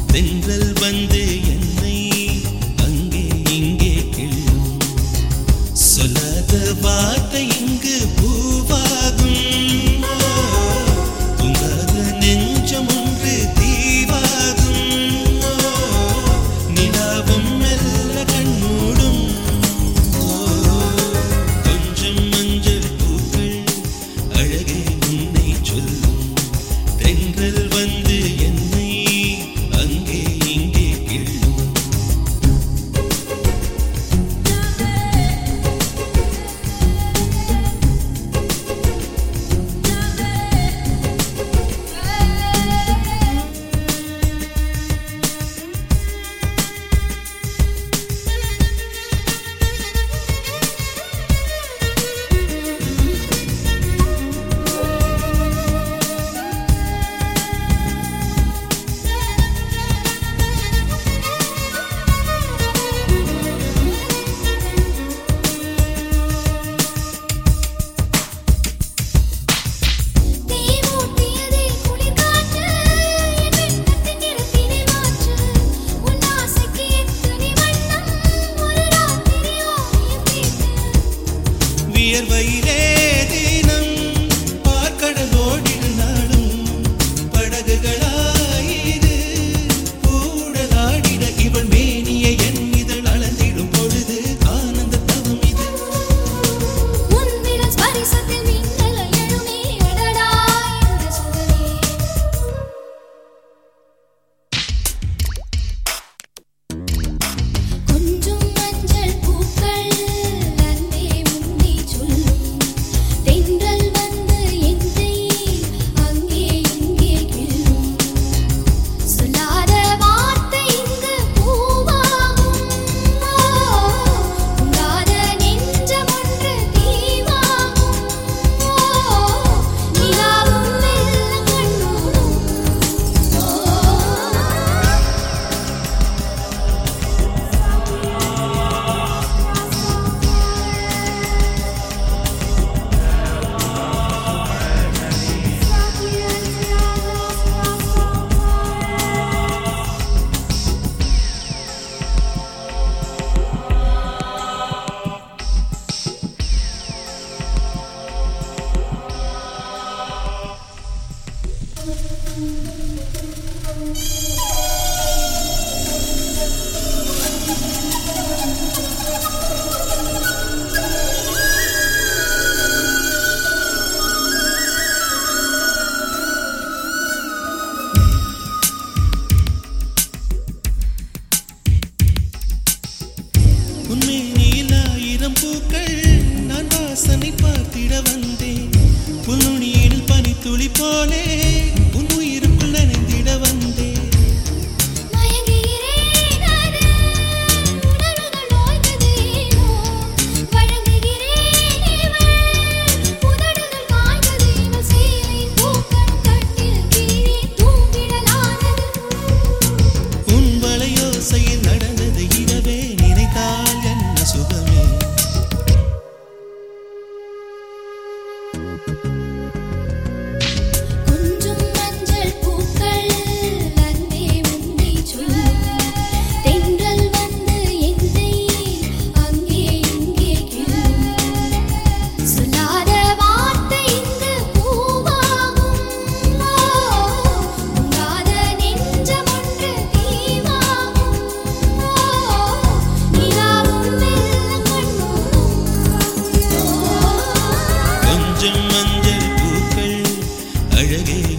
தென்றல் வந்து என்னை அங்கே இங்கே கிள்ளும் சொல்லாத வார்த்தை இங்கு பூவாகும் தூங்காத நெஞ்சம் ஒன்று தீவாகும் நிலாவும் மெல்ல கண்மூடும் கொஞ்சம் மஞ்சள் பூக்கள் அழகே உன்னை சொல்லும் தென்றல் வந்து என்னை அங்கே இங்கே கிள்ளும் வியர்வையிலே தினம் பார்க்கடலோடினாலும் படகுகளாயிது கூடலாடிட இவள் மேனியை என் இதழ் அளந்திடும் பொழுது ஆனந்த தவம் இது கொஞ்சம் மஞ்சள் பூக்கள் அன்பே உன்னை சொல்லும் தென்றல் வந்து என்னை அங்கே இங்கே கிள்ளும் சொல்லாத வார்த்தை இங்கு பூவாகும் உங்காத நெஞ்சம் ஒன்று தீவாகும் நிலாவும் மெல்ல கண்மூடும் உன்மேனியில் ஆயிரம் பூக்கள் நான் வாசனை பார்த்திட வந்தேன் புல்நுனியில் பனித்துளி போலே உன் உயிருக்குள் நனைந்திட வந்தேன் மயங்குகிறேன் அது உணர்வுகள் ஓய்ந்ததேனோ வழங்குகிறேன் இவள் உதடுகள் காய்ந்தது இவள் சேலை பூக்கள் கட்டில் கீழே தூங்கிடலானது உன் வளையோசையில் நடந்தது இரவே நினைத்தால் என்ன சுகமே கொஞ்சம் மஞ்சள் பூக்கள் அன்பே உன்னை சொல்லும் தென்றல் வந்து என்னை அங்கே இங்கே கிள்ளும் சொல்லாத வார்த்தை இங்கு பூவாகும் உங்காத நெஞ்சம் ஒன்று தீவாகும் நிலாவும் மெல்ல கண்மூடும் கொஞ்சம் மஞ்சள் பூக்கள் அழகே